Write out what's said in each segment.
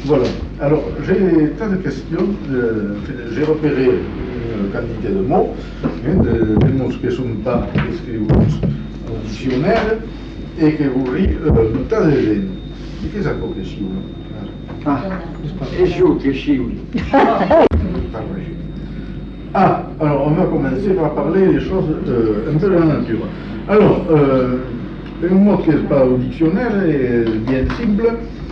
Voilà. Alors, j'ai tas de questions. J'ai repéré une quantité de mots, des mots qui ne sont pas inscrits au dictionnaire et que vous riez tas de gens. Qu'est-ce que ça peut que Ah, è giù che scioli. Ah, alors on va commencer par parler des choses un peu de la nature. Alors, un mot qui n'est pas au dictionnaire est bien simple,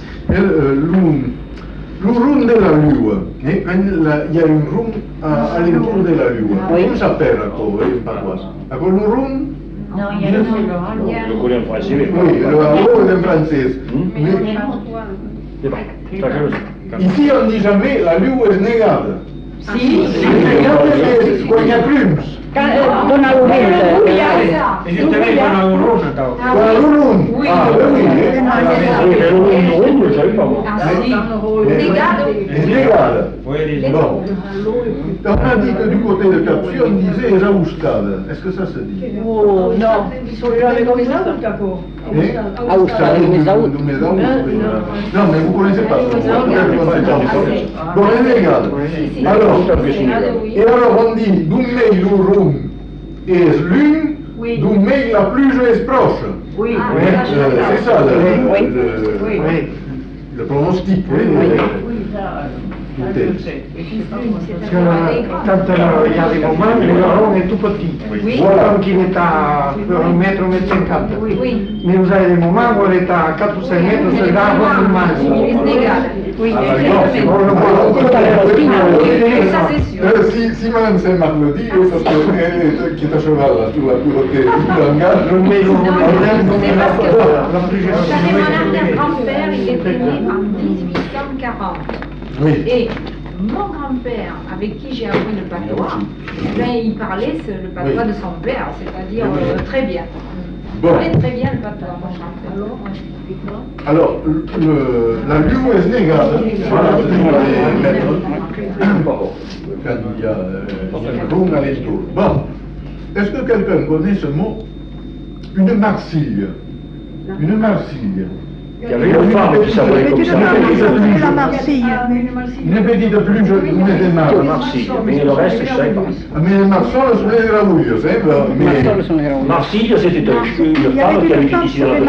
l'urun de la lua. Il y a une roue à l'entour de la lua. Comment ça s'appelle en paroisse? À quoi l'urun? Non, il y a Le collet en français. Oui, le haro est en français. Ici on ne dit jamais la lua est négade. Si, Quand il y a plumes. con la E io te lei fa una rosa, tao. L'urun. Oui. Ah, oui. Négade. Bon. On a dit que du côté de Capsi, on disait Raoustade. Est-ce que ça se dit? Oh, no, Hein? Austade, Non, mais vous ne connaissez pas. Bon, les négades. Et alors on dit Doumei l'urun est l'une, Oui. Doumei la pluie est proche. oui, C'est ça le pronostic. Quand il y a des moments, le rond est tout petit. Oui. Voilà. Qui est à 1 mètre, 1 mètre 50. oui. Mais vous avez des moments où elle est à 4 ou 5 mètres, c'est là, vous Oui, ça c'est sûr. Si Mme Saint-Marc le dit, parce qu'elle qui est à cheval là, sur la côté du langage, C'est parce que carrément mon arrière-grand-père, il était né en 1840. Oui. Et mon grand-père, avec qui j'ai appris le patois, ben, il parlait le patois Oui. de son père, c'est-à-dire très bien. Bon. Il parlait très bien le patois, mon grand-père. Alors, la lue est négade, voilà, c'est ce qu'on va mettre quand il y a une roue à l'entour. Bon, est-ce que quelqu'un connaît ce mot? Une marsille. Une marsille. Il y avait une femme qui s'appelait comme ça. La Marseille. Une petite pluie, je vous mets des La marques. Marseille, mais le reste, je ne sais pas. Mais les marsoles sont les gravouilles, c'est vrai, mais... Marseille, c'était une femme qui habitait ici dans la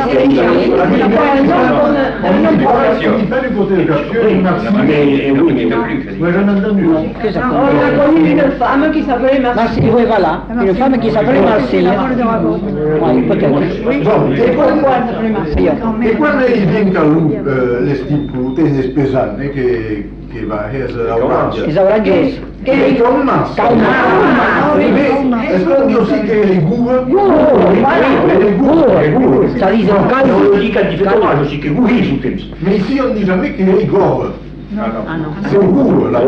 On dit pas du côté de Capture, une marsille. Mais oui, mais plus. Moi j'en ai entendu. On a connu une femme qui s'appelait Marseille. Oui, voilà. Une femme qui s'appelait Marseille. Oui, peut-être. Bon, e quando diventa le stipulate in spesane che va a essere auraggia? Esauraggiesi. Che calmasse. E quando aussi che le guve? Ça dit en Quand on dit qu'il fait dommage aussi, que oui, ils sont comme ça. Mais ici on ne dit jamais che le gore. Ah non. C'est guve, là.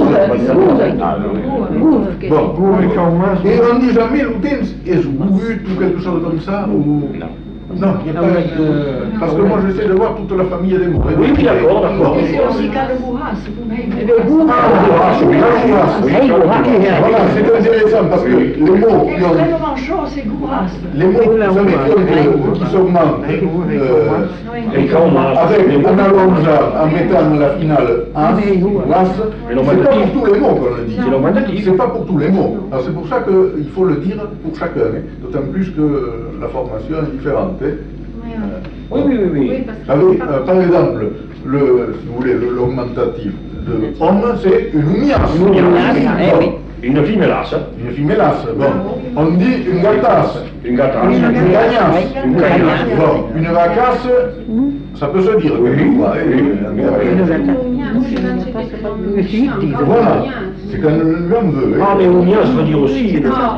Bon, et on ne dit jamais l'utens est gouvet ou quelque chose comme ça ou... Non, il n'y a pas parce que moi j'essaie de voir toute la famille des mots. Oui, d'accord, d'accord. Et c'est aussi quand le bourras. Voilà, c'est intéressant parce que les mots qui ont... Vraiment chaud, c'est gourras. Les mots qui s'augmentent en allongeant, en mettant la finale as, was, c'est pas pour tous les mots qu'on le dit. C'est l'augmentatif. C'est pas pour tous les mots. Alors c'est pour ça qu'il faut le dire pour chacun, d'autant plus que la formation est différente. Oui. Par exemple, si vous voulez, l'augmentatif de homme, c'est une miasse. Une fille mélasse. Une fimélasse, bon. On dit une gatasse. Une gatasse. Une cagnasse. Une cagnasse. Bon, une vacasse, ça peut se dire. Voilà, c'est quand l'homme veut. Ah, mais Ounia, ça veut dire aussi.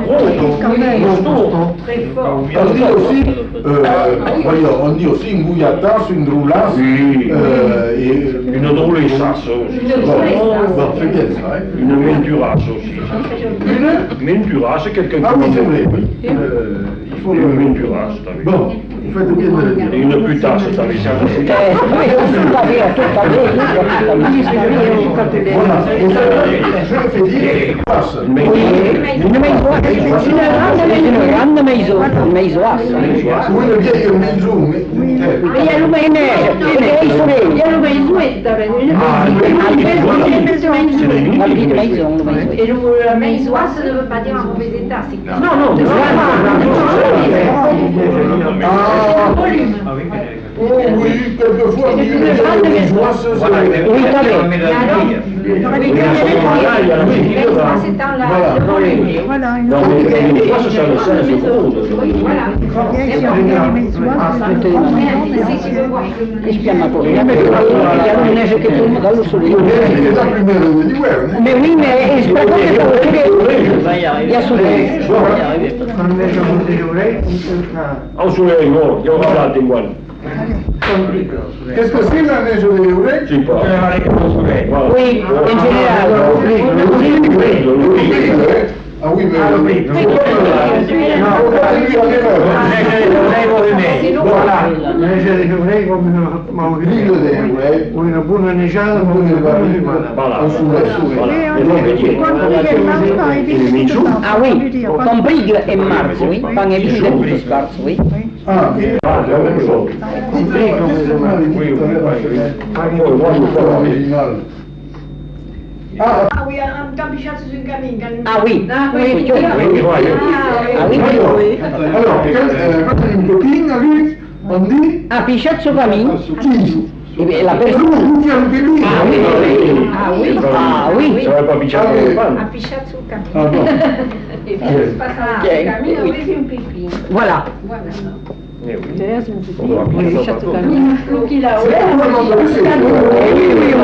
On dit aussi, voyons, on dit aussi une gouillatas, une droulasse, et Une drôlessasse aussi. Bon, c'est bien ça, hein. Une menturasse aussi. Une Menturasse, quelqu'un qui... Ah oui, c'est vrai, oui. Il faut Une le... menturasse, t'as vu. Bon, vous faites bien de le dire. Et une putasse, t'as vu ça. Voilà, et ça, je le fais dire, passe. Una grande meisoassa. Ou une vieille maison, mais... è lo maizuetta, La vie de maison, le maison. et le maisois, ça ne veut pas dire un mauvais état, c'est que Non, non, c'est Ah, volume. oh oui, quelquefois, il y a des joies, Oui, t'as C'est dans le volume. Voilà, Non, mais les fois, ça sert le sens au fond. Voilà. E spiama poi, il y a un neige che tombe dallo sole. è la prima dell'inverno. Mais oui, mais je crois que ça veut dire il y a soleil. invece di giurare, Au soleil, no, io ho parlato in guardia. Qu'est-ce que c'est la neige de Léoret? Si, pas. Voilà. Oui, in generale. Ah oui, mais... voilà, invece di giurare come L'île de Léoret, una buona neggiata, una buona settimana. Voilà. en soleil. Voilà. Et donc, Ah oui, con Brigue e Marzo, oui, quand il vient de tutto scarso, oui. Ah, c'est la même chose. Original. Ah, Ah oui, am capisciato sul cammino. Ah oui, oui, ah oui, alors, quand une copine a vu, on dit... ah, Pichazzo Camino, Qui? e la Et persona... nous, qui a le copine? Ah oui, ah oui, Ça va pas piquer Ah, le oui. pan. A pisciato sul Ah cammino. bon. E poi si passa al cammino, oui. vedi un pipino. voilà. Voilà. Eh oui. Oui, On va piquer le Pichazzo pan. Camino. Chi la C'est complètement de Oui, oui,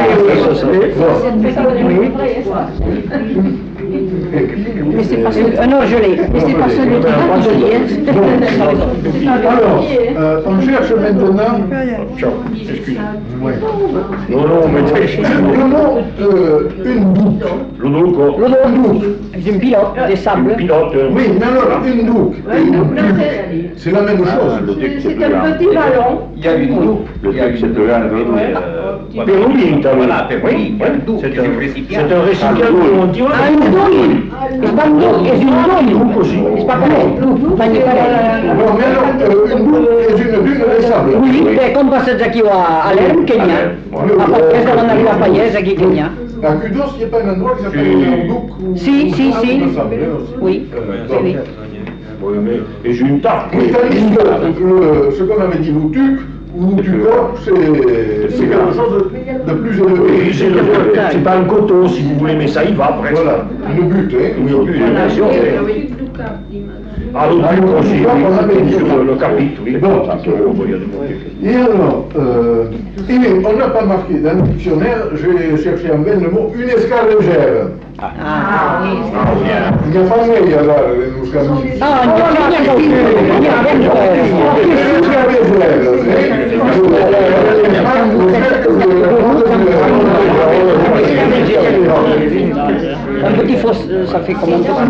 mais c'est pas celui... non, je l'ai, mais c'est pas celui qui va Alors, on cherche maintenant Ciao, excuse. ouais, Non, non, mais t'es... le mot une douque. Le duco. C'est une pilote, des Le sables. pilote. Oui, mais alors une douque et une duque, c'est la même chose. C'est un petit ballon. Il y a une double. Le truc, c'est de là, Voilà, voilà, oui, une double, c'est c'est un récipient. un récipient qu'on dit. Ah, une douille. C'est pas une douille, c'est une douille. C'est pas pareil. Ma n'est pareil. Non, mais alors, une douque est une dune de sable. Oui, è come passaggio qui a Lerm, Kenya. A Paese, quando arriva a Paese, qui Kenya. À Kudos, il n'y a pas un endroit qui s'appelle un douque ou... Si, si, si. de sable, aussi. Oui, oui. Oui, mais et j'ai une tarte. Oui, tandis que ce qu'on avait dit l'outuc, ou l'outucor, c'est quelque chose de plus Oui, élevé. c'est pas un coton, si vous voulez, mais ça y va presque. Voilà, le but, hein. Oui, au but, bien sûr. Ah, le duc aussi, oui, sur le capite, oui. Bon. Ça, on va y aller. Et alors, on n'a pas marqué dans le dictionnaire, j'ai cherché en vain le mot une escarlégère. Ah, oui. Il n'y a pas meglio allora, nous cammini. Ah, non, un petit faux, ça fait comment ça?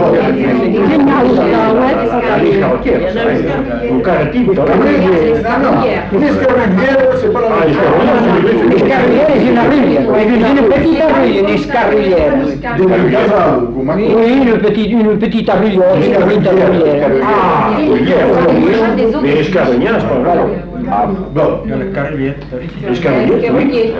Un carretino, L'escarrivière, c'est pas la même chose. L'escarrivière est une arrivière, une petite arrivière, une escarrivière. Des casals, come Oui, une petite arrivière, une petite arrivière. Ah, mais escarrignat, c'est pas grave. Ah, bon. Escarrignat, oui.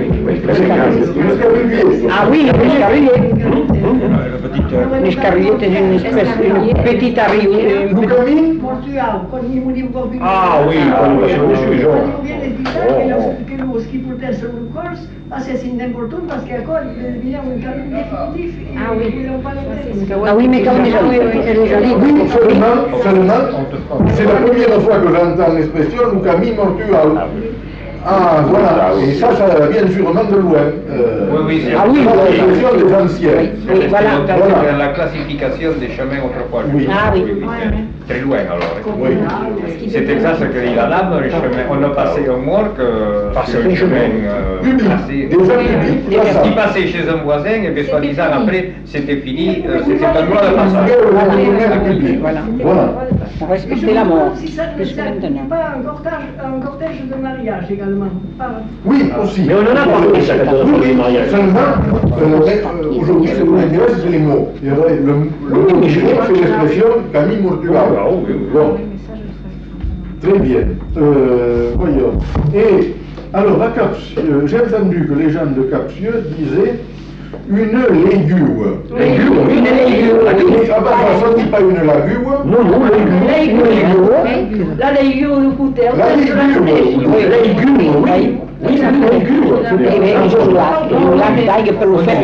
Ah oui, l'escarrivière. L'escarrivière est une espèce, une petite arrivière. Nous cammini? Portugal, quando rimaniamo un po' più Ah oui, quando sono dessus, genre. viene che lo ski potesse un corso, ma se si importante parce que quoi, il y a un calme définitif. Ah oui. Ah oui, mais comme elle est jolie. Oui, seulement, c'est la première fois que j'entends l'expression nous cammini mortual. Ah, voilà, et ça vient sûrement de loin. Oui, c'est Ah oui, l'expression des anciens. Oui, voilà. c'est la classification des chemins autrefois. Oui. Ah oui. Très loin alors. Oui. C'est exact ce que dit la dame, les chemins. On a passé un mois que Passé sur un le chemin Public, tracé. déjà public. Et ce qui passait chez un voisin, et bien soi-disant après, c'était fini, c'était un droit de passage. Voilà. Voilà. On respectait la mort. Si ça ne Jusqu'à maintenant. pas un cortège de mariage également. Oui, aussi. Mais on en a parlé, ça, quand on a parlé du mariage. Seulement, aujourd'hui, ce qui nous intéresse, c'est les mots. Il y aurait le mot, c'est l'expression cammini mortual. Ah, oui, oui. Bon. Très bien. Voyons. Et Alors, à Capsieux, j'ai entendu que les gens de Capsieux disaient une légume. Légume, une légume. Ah bah ça ne dit pas une lagume. Non, non, légume. La légume de Couter. La légume. Légume, oui. Oui, c'est une légume. La médaille per lo fatto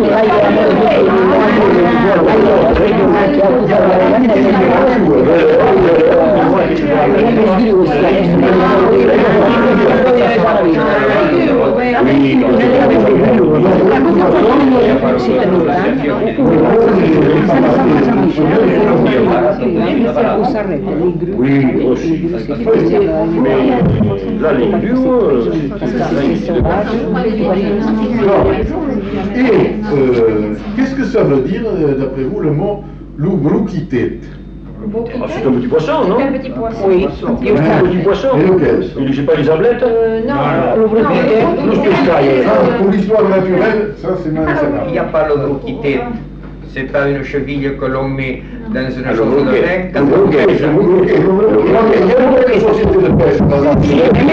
Oui, aussi. Mais la légume, Et qu'est-ce que ça veut dire, d'après vous, le mot loubrukité? c'est un petit poisson, non? Un petit poisson. Oui, Un petit poisson. Et lequel? Il n'est pas les ablettes? Non, Pour l'histoire naturelle, ça c'est mal. Il n'y a pas le broquité. C'est pas une cheville que l'on met dans une Le chose de broquet. vin. Le broquet. Il y a des sociétés de pêche, par exemple.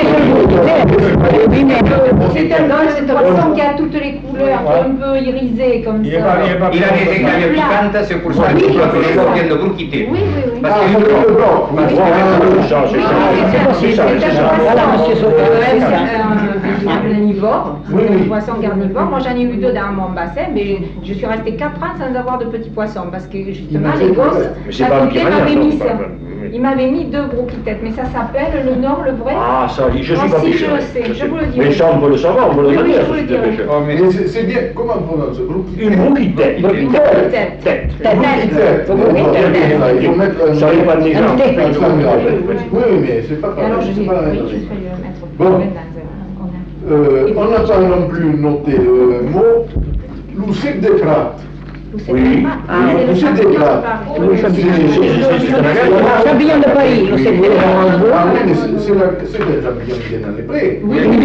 c'est un poisson qui a toutes les couleurs, qui est un peu irisé comme ça. Il a des écailles piquantes, c'est pour ça que les gens viennent de broquiter. Oui, oui, oui. Parce Ah, que c'est le blanc. Voilà, monsieur Sauter, c'est ça. Un carnivore, Oui, oui. un poisson carnivore. Moi j'en ai eu 2 dans mon bassin, mais je suis restée 4 ans sans avoir de petits poissons parce que justement les gosses, Mais c'est à pas un côté piranha, m'avaient ça, mis pas- ça. Ils m'avaient mis 2 broquitettes, mais ça s'appelle le nord, le vrai. Ah, ça, je suis Moi pas aussi, pêcheur. je le sais, je vous le dis. Mais ça, on peut le savoir, on peut le Oui, oui, dire, je vous le si dirai. t'es pêcheur. Oh, mais Mais c'est bien, comment on prononce broquité? Une broquitette. Broquitette. Tête. Broquitette. Il faut mettre un... Ça arrive pas de les gens. Oui, mais c'est pas Et alors pareil. je c'est dis, pas la oui, même je chose. ferai le mettre Bon. dans un... On n'a pas non plus noté le mot loussec des frates. Oui. Loussec des frates. Champignon de Paris, lo sapete. Ah oui, mais c'est des champignons qui viennent dans les prés.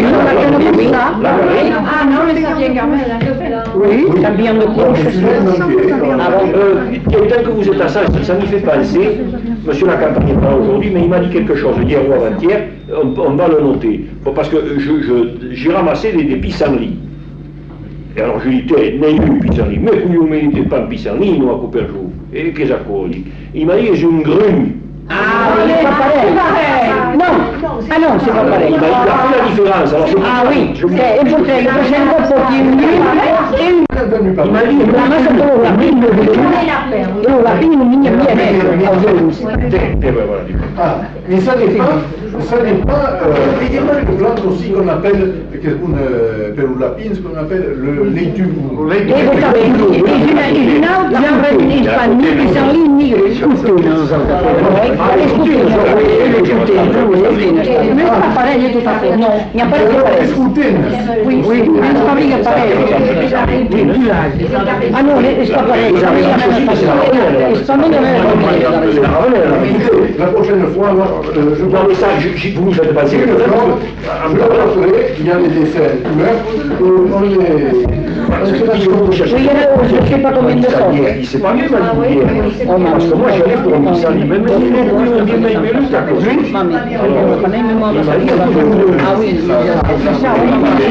Ah non, mais ça vient quand même. Oui, champignon de Bon, Paris. je suis là, donc, Alors, quelqu'un que vous êtes à ça, ça m'y fait penser. Monsieur la campagne n'est pas aujourd'hui, mais il m'a dit quelque chose hier ou avant-hier. On va le noter. Bon, parce que j'ai ramassé des pissenlits. E allora je lui dis, ne io pissenlit, mais vous ne mettez pas un pissenlit, nous, à Couperjou. Et qu'est-ce qu'on dit? Il m'a dit, j'ai une grume. Ah, c'est pas pareil. Non, ah non, c'est pas pareil. Il a fait la différence. Alors, Ah oui, e potrei facendo un po' di un Il m'a dit, la massa con la pinna la pinna mia voilà. Ah, mais ça n'est pas le plat aussi qu'on appelle, per un lapin, ce qu'on appelle le légume. Esattamente, è un altro genere di spagnoli che sono lì nigri, non è pas pareil tout à fait, non, il n'y a pas de différence. Oui, oui, c'est pas vrai que pareil. Ah non, c'est pas pareil, c'est pas La prochaine fois, je Non, mais ça, vous ne faites pas je le ferai, il y a des dessins couverts, on les... Oui, je ne sais pas combien de temps. C'est pas mieux, parce que moi, j'allais pour un pissenlit, même si il est bien aimé le taco. Mamma mia, ah oui, c'est ça,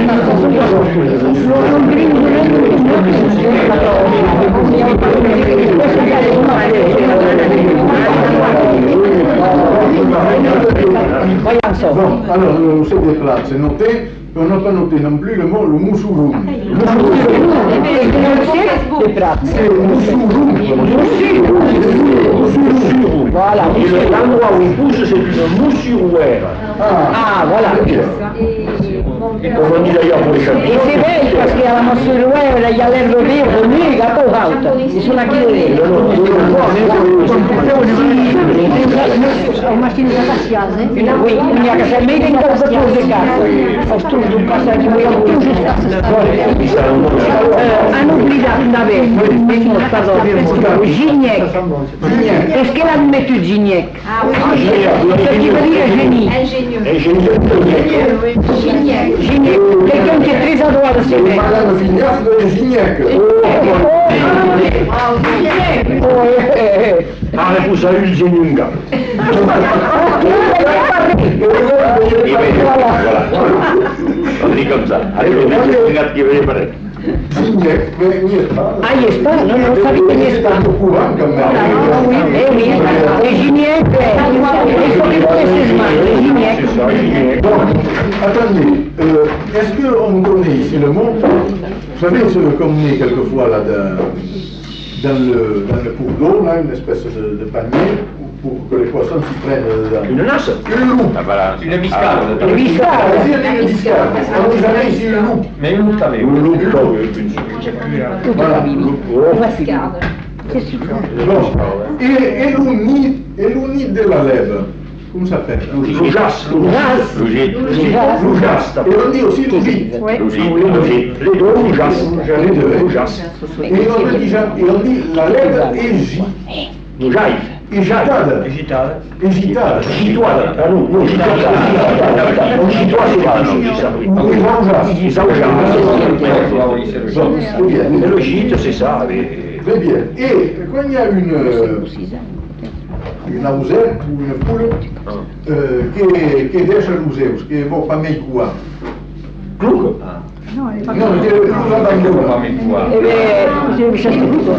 Bon, alors, c'est des plats, c'est noté. On n'a pas noté non plus le mot, le moussoulou. Voilà. Et l'endroit où il pousse, c'est une moussurouère. Ah, voilà. Comme on dit d'ailleurs pour les E champignons. se vedi perché alla mozzarella gli all'erba verde, mica alta, e sono anche vedere. Ho macchine spaziale. Oui, quindi a casa mia in casa tu de casa. Ho studiato in casa che voglio più hanno obbligato da avere, pardon, Gignac. Est-ce qu'elle admet tu Gignac? Ah oui, Ce qui veut dire génie. ingénieux. Gignac, quelqu'un qui est très adroit de ses mains. Madame Fignac de Gignac. Ah, pousse à une Zenunga. comme ça. Alors, regarde qui veut parler. Gignac, mais il n'y est pas. Ah, il n'y est pas, non, non, ça veut dire C'est un peu courant quand même. Ah oui, eh oui, les Gignac, il faut qu'il précisément, les Gignac. Bon, attendez, est-ce qu'on connaît ici le mot? Vous savez ce qu'on met quelquefois là dans le cours d'eau, là, une espèce de panier, pour que les poissons s'y prennent dedans. Une nasse. Une loupe. Ah, voilà. Une biscarde. Une biscarde. Vas-y, une biscarde. On n'a jamais ici une loupe. Mais une loupe, t'avais. Une loupe. Voilà. C'est super. Bon. Et l'ounit de la lèvre, comment ça s'appelle? Loujas. Lougite. Loujas. Et on dit aussi lougite. Lougite. Les deux loujas. Les deux. Loujas. Et on dit la lèvre Loujaïf. égitada. Digitale. Égitada. Gitoile. Ah non, non, gitoile. Gitoile, c'est pas, non, dis ça, oui. Ou les Saoujas. Bon, c'est bien. Et le gîte, c'est ça. Très bien. Et quand il y a une ausente ou une poule qui est déjà louseuse, qui est bon, pas mes quoi. Clouc. Non, qui est plus abandonné. Eh bien, c'est une chasse de loup.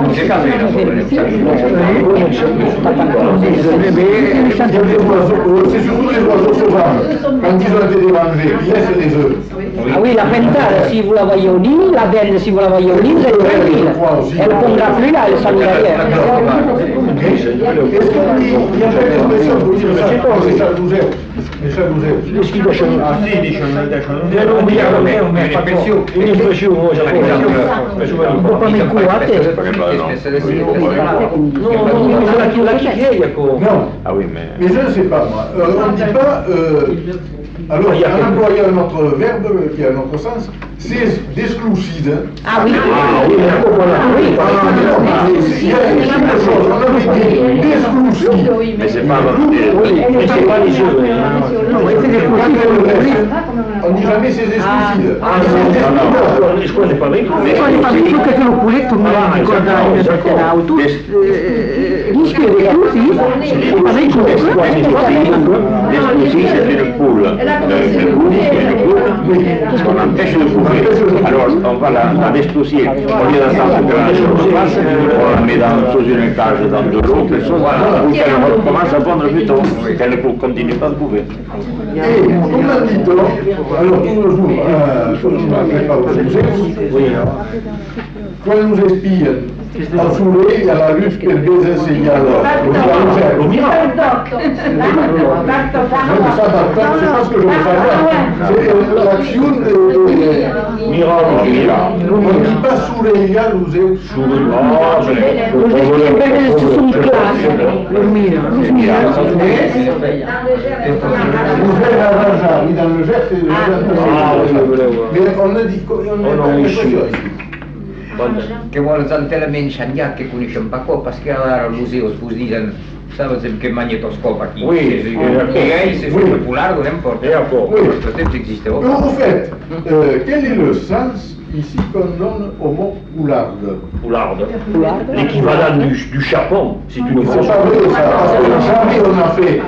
C'est surtout les oiseaux sauvages. Quand ils ont été dérangés, qui laissent les œufs. Ah oui, la pentale, si vous la voyez au lit, la benne, si vous la voyez au lit, vous êtes tranquille. Elle ne pondra plus là, elle s'en ira rien. Est-ce qu'il y a pas l'expression pour dire ça? Les chalouzeux. Les chalouzeux. Qu'est-ce qu'il déchire? Ah si, discono. Une expression, moi, j'appelle Un po' come il cuote. Non, la chichiera, quoi. Non. Ah oui, mais... Mais je ne sais pas, moi. On ne dit pas... alors, il y a un autre verbe qui a un autre sens, c'est d'exclusive. Ah oui. Ah oui, Il y a quelque chose, on avait dit d'exclusive. Mais c'est pas votre mais c'est pas les œufs. On ne dit jamais c'est exclusive. Ah non, je connais pas bien. Che te lo puletto mi ricorda in auto. Dice così, ma lei L'exclusive, c'est une poule. On empêche de couper. Alors, on va la despoussier. Au lieu d'attendre que la surface, on la met sous une cage dans de l'eau, quelque chose, pour qu'elle recommence à pondre plus tôt, qu'elle ne continue pas de couper. Et, comme on dit, alors toujours, comme on ne fait pas quand nous espions al soleil à la luce per baiser segnale Au miracle. c'est pas ce que je veux savoir, c'est l'action de Miracle. on ne dit pas soleil à l'usé dans le jet c'est mais on ne dit Che vuole tantele menșania che conoscem pe acolo, parce que la museu spus dizen, saps que magnetoscope aquí. Oui, et c'est popular, n'importe. Peut-être existe. En fait, quel est le sens ici qu'on donne au mot poularde? Poularde. L'équivalent du chapon, c'est une C'est grosse. pas vrai ça, parce que jamais on a fait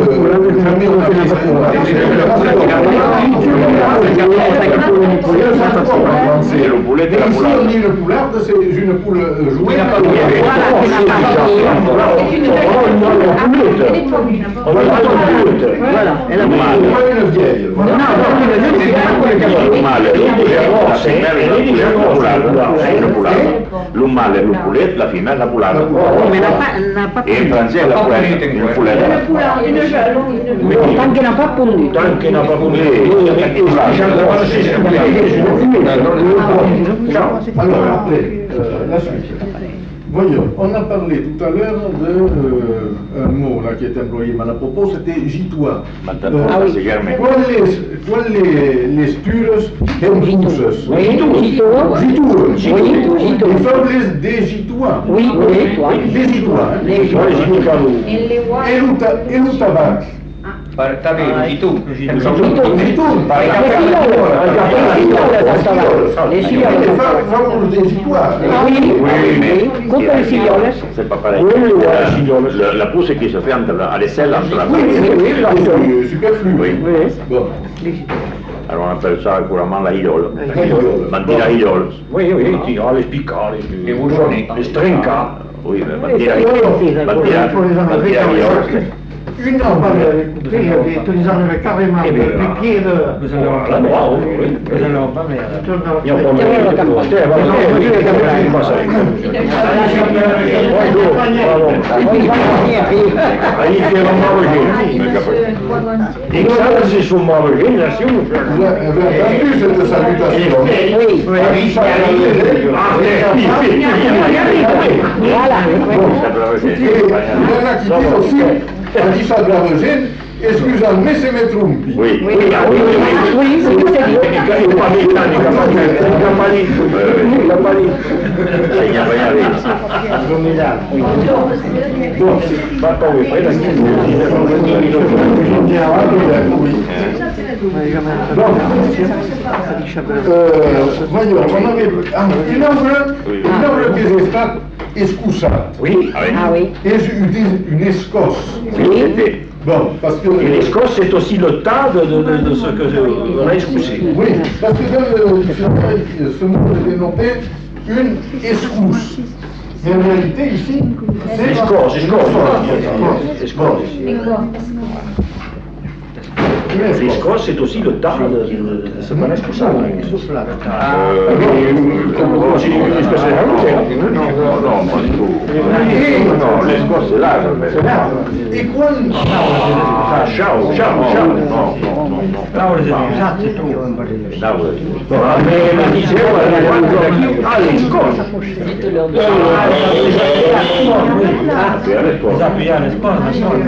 C'est le poulet de la ici on poularde. dit une poularde, c'est une poule jouée. Voilà, è la Pas une vieille. Un mâle è un poulet, la femmina è la poularde. E in francese la poulet, une poulette. Anche una pappa un Anche una Alors après, la suite. Voyons, on a parlé tout à l'heure d'un mot là qui est employé mal à propos, c'était gitois. C'est germain. Quelle stures embuses? Gitois. Il faut des gitois. Oui, Des gitois. Et le tabac. T'avevi tu. Le figliole. Fanno des gitois. Oui, con le figliole. C'est pas pareil. La pousse qui se fait à l'aisselle entre la Oui, superflu. Oui. Bon. Alors on appelle ça couramment la idole. Bandira idole. Oui, les spicales, Les bouchonnés. les strenca. Oui, mais bandira idole. Une heure, tu les enlevais carrément les pieds de... Vous allez en parler, oui. Vous allez en parler. Il y a pas de c'est son margine, là, si vous Vous avez entendu cette salutation? Oui. Voilà. Et il y en a qui disent aussi, on dit ça de la Eugène, excusez-moi, mais c'est mes trompi. Oui. Oui, c'est Voyons, on avait une œuvre qui est stata escusata. Oui. Ah oui. Et j'utilise une escosse. Oui. Bon, parce que... Et l'escosse, c'est aussi le tas de ce que on a escoussé. Oui, parce que dans le dictionnaire, ce mot est dénoté une escousse. Mais en réalité, ici, c'est... Escorce. L'escosse, c'est aussi le tas de ce qu'on a escoussé. Non, pas du tout. Non, l'escosse c'est large. Et quand... Ciao. Non. Là, on les a usati, tu. Là, oui. Mais la dicevo, l'escosse. Zapiare sport,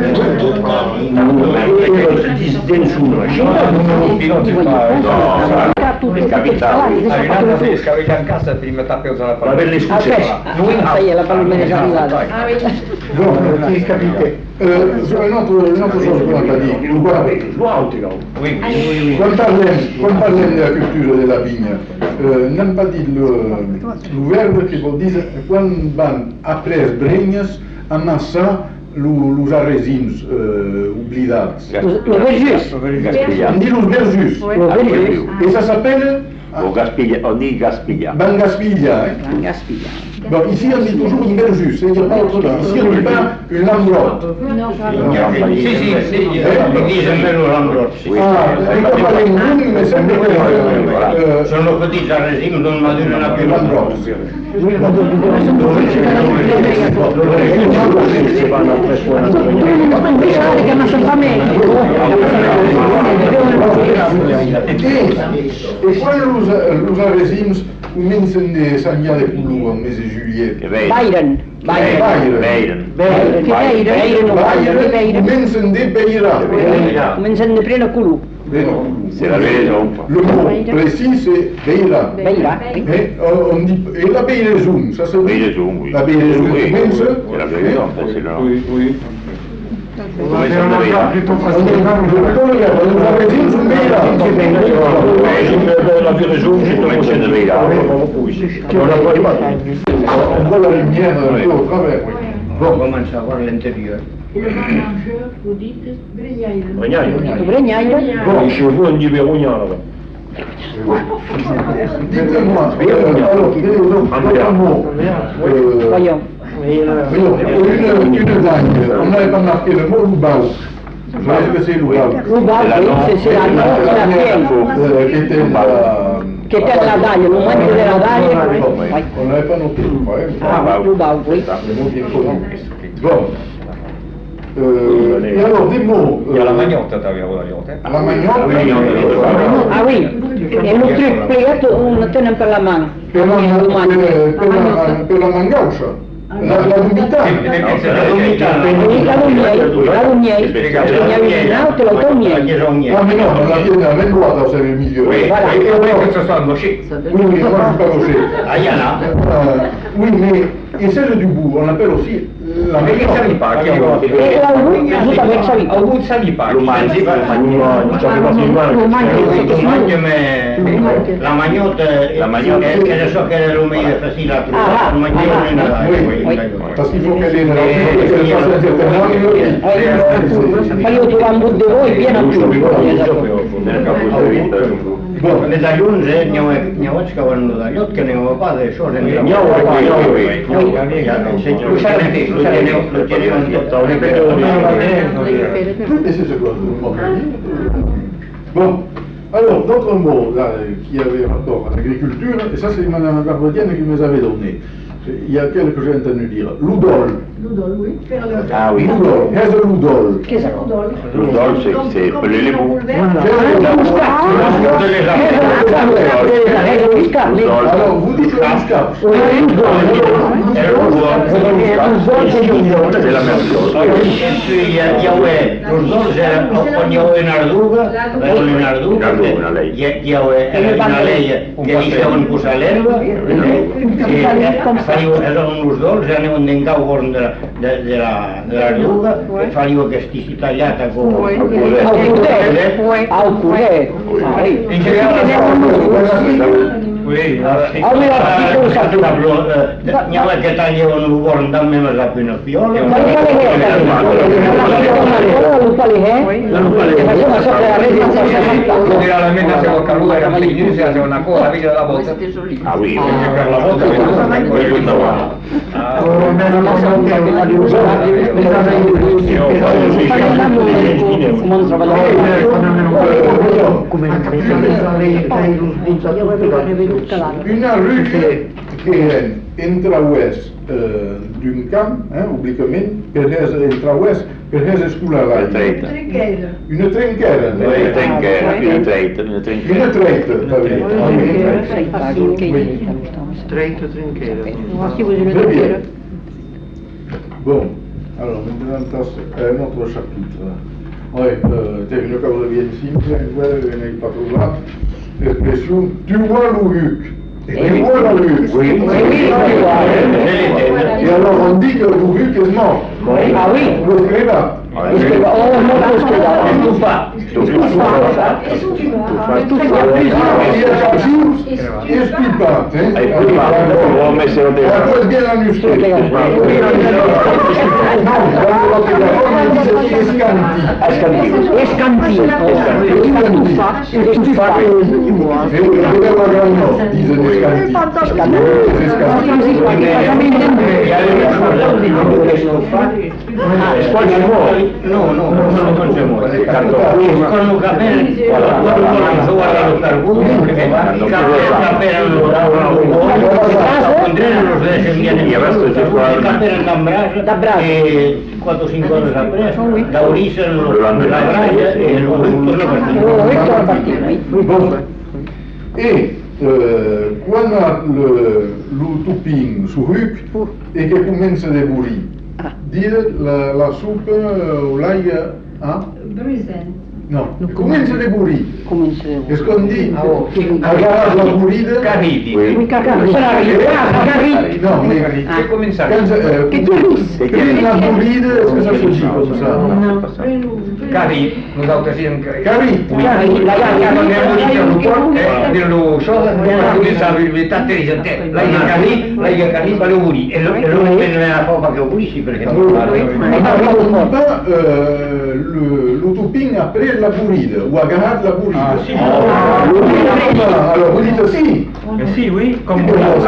Scaveggia in casa prima tappeto la La parola. bella esclusiva. Ça y est, la palme est arrivata. Ah oui. Bon, capite. Une autre chose qu'on n'a pas dit. Quand parlons de la culture de la vigne, n'hem pas dit le verbe che vuol dire quando van après les bregnes amassar los arresins oblidats. Le verjus. On dit los verjus. Le verjus. Et ça s'appelle On dit gaspilla. Van Gaspilla. Gaspilla. Bon, ici on dit toujours une verjus, c'est-à-dire pas autre chose. Ici on ne dit pas une langrotte. Sì, dice bello l'ambrotto. Ah, on va parler une langue, mais sempre Sono così già resino, non madurano più l'ambrotto. Che non sono famiglia. E quando los arresins comencen de s'enviar de pulu en mes de juillet. Byron. Comencen de beira. Comencen de pleno culo. C'est la raison. Le mot précis c'est beira. Beira. Et on dit, et la beiraison, ça se dit? Beiraison, oui. La beiraison Oui, commence. c'est la raison, c'est là. Oui. Come se non vedo. Los arresins sont beira. La viraison, j'ai Come se ne vedo. On voit la lumière un peu au travers. Bon, comincia a fare l'interieur. Et le mangeur, vous dites Brignaille. Bregnaio. Bon, chez vous, on dit verrouillant, là-bas. Dites-moi, alors, Voyons. une langue, on n'avait pas marqué le mot loubao. Vous savez ce que c'est loubao? Ruba, oui, c'est la vieille. Qui était Che per la daglia, non mangi della daglia. on n'avait pas noté. Ah, Ruba, oui. Le mot qui est connu. Bon. Et alors, des mots. Il y a la magnotta, t'avevo la iote. La magnotta. Ah oui, e un truc plegato, un tenen per la mano. Per la mangaucia. La l'umidità. La lumiei, te lo togliei. Ah mais non, la vienne à droite, c'est le milieu. Voilà. Questo stanno così. Oui, mais moi je suis pas gaucher. Ah, il y en a. Oui, mais, et celle du bout, on l'appelle aussi la Ma che salipa? E la tutta per salita. Ho avuto salipa. Lo mangi, La magnotta, che ne so che era l'umida, così la Ah, mangiavo in parce qu'il faut qu'elle ait une Ma io ti mando di voi piena più. Le daglione, ne ho scavando dagli occhi, ne ho fatto e ciò, ne ho Bon, alors, d'autres mots là, qui avaient rapport à l'agriculture, et ça c'est Madame Barbodienne qui me les avait donné. Il y a quelques que j'ai entendu dire. Ludol. Ludol, oui. Ah oui. Ludol. Qu'est-ce que Ludol? Qu'est-ce que Ludol? Ludol, c'est pelé les mots. Alors, vous dites le muscat. C'est la même chose. Ludol era in Arduga, Una lei. una lei che dicevano posar l'erba, erano uns dolç, anaven d'encau gorn de l'Arduga, faríeu aquesta tallata com... Al curet. N'hi ha que tallaven el gorn també més la pena piola. Generalmente hacemos caluga, eran pequeños, se hace una cosa, la de la bota. Ah oui, per la volta poi tutta qua. Una rue que entra a oest d'un camp, únicament, per entra a oest, per escolar l'aigua. Una trenquera. Una treita. Una treita, Très bien. Bon, alors maintenant passe à un autre chapitre. Oui, c'est une cause bien simple, vous n'avez pas trop là. L'expression tu vois l'Uruc. Tu vois l'Uruc. Oui. Et alors on dit que l'Uruc est mort. Ah oui. Vous le créez là. No, non se muore. Con un capello, quando guarda los carburos, perché capello los descendientes y capello d'ambrage e 4 o 5 ore après, da Ulisse la braglia e lo partito. Et quan l'utoping suhuc e che comença de burir, dire la soupe o l'aigua, Bruisen. no, comença de burir. És com dir, agarras la burida... Carriti. No, Che comença? la burida és que s'ha fugit, com ça. Carri, nosaltres diem Carri. dello show, comença a veritat de gente. L'aigua carri va l'obrir. E non è la roba che oburisci perché non L'utoping après la burida, ou agarrar la burida. sì. Alors vous dites si. Sì, oui, come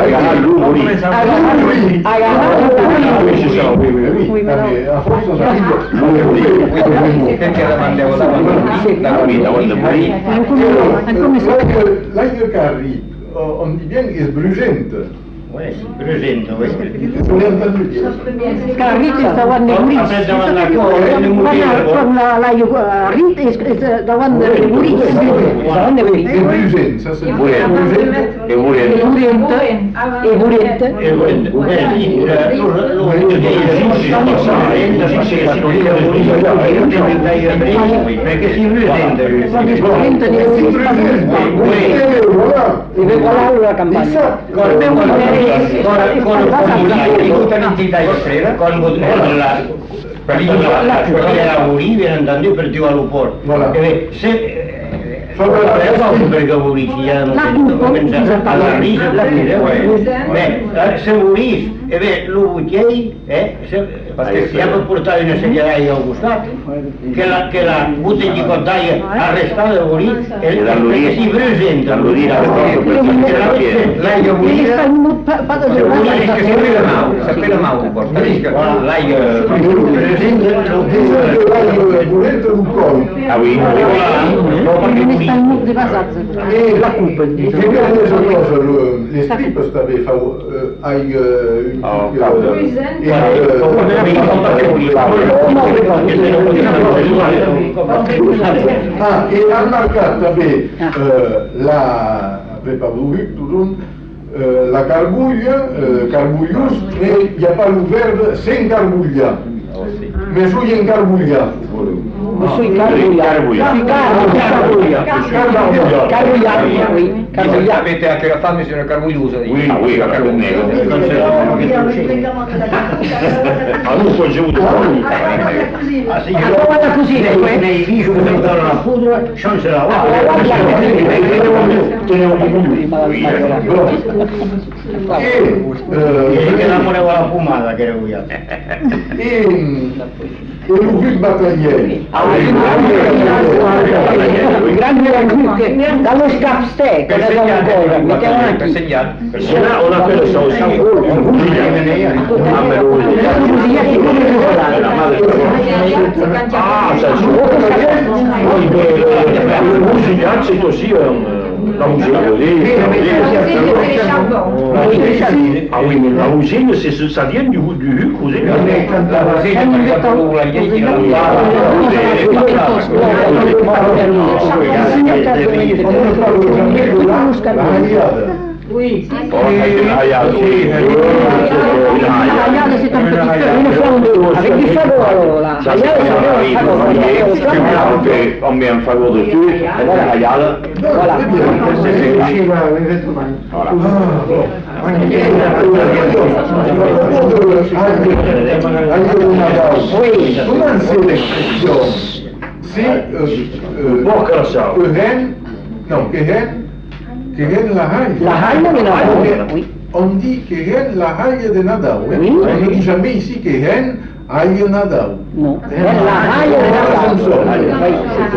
A forza perché la mandevo la morì. L'aigua carri, on dit bien, est brûlante. Oui, presente, oui. Vous l'avez entendu dire. Carriti davant de Buris. Quan la Rit és davant de Buris. Davant de Buris. È brûlant, ça c'est perché si presente. I regolare la campagna. La Bolivia andando per Dio all'Uport. Perché Bolivia non comincia a risa, se Bolivia E bé, lo botell, perquè ja pot portar una sella d'aigua al costat, que la botellicottaia arrestada de morir, que si presenta. L'aigua bullida... És que sempre la mà ho porta, és que l'aigua... Volete un po'? Ah oui, Non sta in modo di basarsi. La culpa di Che cosa le strip stave hai e ha marcato la la carbuglia, carbuglius, e il n'y a pas le verbe sans carbuglia. Mais je suis encarbouillé. Avete anche la fame se ne carbugliosa. Oui, la carbonera. Ah, non so, j'ai avuto La cucina, nei viso che mettono la pudra, non se la va. Che la voleva la pomata che era guiata. E l'ufficio battagliere. Dallo scapstec, Per segnare. Cela, on appelle ça aussi c'est aussi la mousine. Ah oui, mais la mousine, ça vient du cousin. Oui. C'est un petit avec du fagot là. On met un fagot dessus, la hayada. Voilà. Oui. Comment c'est l'expression? C'est que ren la haille. La haille de Nadal, oui. On dit que ren la haille de Nadal. Oui. On ne dit jamais ici que ren haille Nadal. Non, ren la haille de Nadal.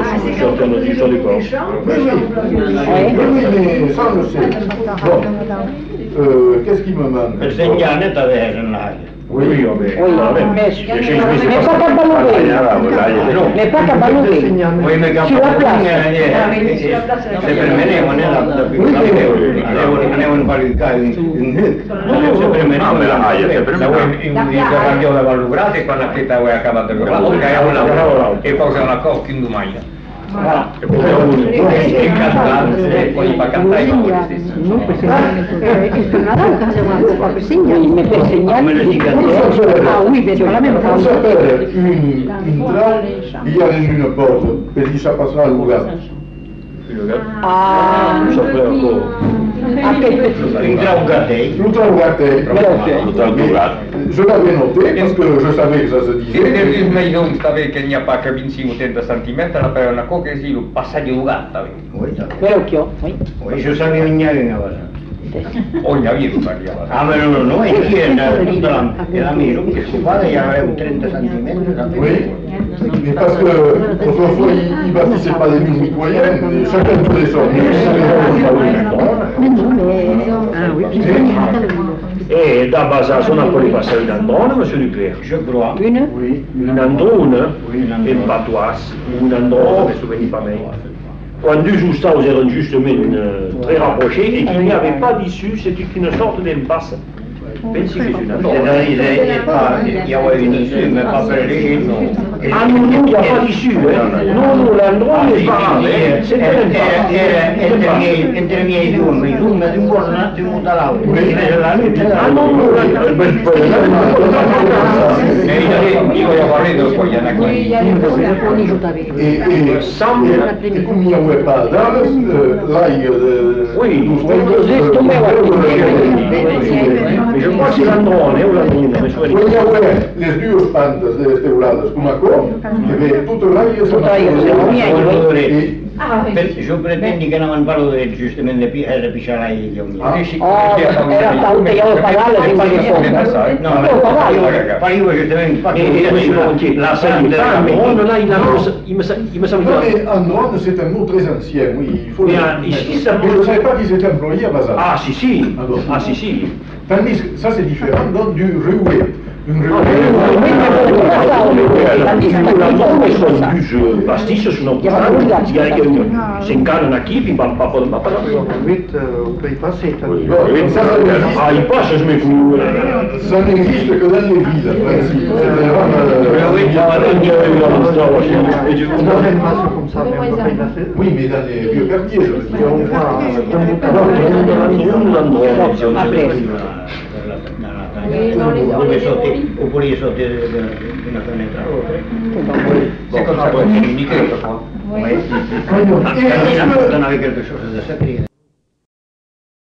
Oui, mais ça on le sait. Bon, qu'est-ce qui me manque? Il segnale t'aveva la haille. Oui, mais pas caballoué. Mais pas caballoué. Oui, mais quand Sur la place. Se permaneva andavano a valutare se permaneva La ragliola vallugrata e quando a che t'aveva accabato con la boca e poi c'è una cosa in domani. Voilà. E cantare, e poi fa cantare i Non per Nadal, quand c'est un peu signal, mais per signal. Ah oui, mais c'est la même On chose. s'appelle une trappe, il y a une porte, parce que ça passera à l'ouvrage. Ah, a quel petit. Intraugate. Je l'avais noté parce que je savais que ça se Se disait. il meglio stava che ne pa che vincimo 80 cm la per una coca che si lo passaggio ugata. Verocchio, oui. Oui, je savais une cosa. Ogni avviso parliamo. Ah, ma no, e chi era tutta la mia, che si fa, gli aveva 30 cm. Oui, mais parce que autrefois il bâtissait pas des murs mitoyennes, chacun faisait son Mais non, mais... Ah oui, Et da Basasso on a poi passato in Androne, monsieur Duclerc. Je crois. Une? Oui. Une Androne et Patois, une Androne, ne souvenez pas mais. Quand deux Justas étaient justement très rapprochés et qu'il n'y avait pas d'issue, c'était une sorte d'impasse. Pensi che c'est une Androne. Il y avait une issue, mais pas per les Ah non, il n'y a pas d'issue, hein. Non, l'Androne n'est pas grave, hein. C'est un entre i miei fiumi di un buon attimo dall'altro. Ah non, Io voglio parlare poi è una Oui, il y a une chose. Et comme il n'y avait pas d'âme, l'ail Oui, mais je crois que c'est l'Androne ou l'Androne, mais je il y avait les deux pantes restaurades comme à corps, il y avait toute l'ail et Ah oui. Je pretendi che non parlo giustamente di pisciarai di ogni. Era tante io pagale di qualche cosa. No, parivo giustamente la salle Andron, là, il me semble Non, bien. mais Andron, c'est un mot très ancien, oui, il faut Mais, le ici, ça Mais je ne savais pas qu'ils étaient employés à Bazar. Ah, si, si. Ah bon. Ah, si, si. Tandis que ça, c'est différent donc, du reoué. Une La sono più pasticcio sono si incarnano qui puis pas pas pas pas ah il passe je me fous Ça n'existe que dans les villes, en principe. Oui, mais dans les vieux quartiers, je veux oppure sotto una fenêtre a l'autre. C'est comme ça qu'on communique quelquefois. On avait quelque chose de sacré.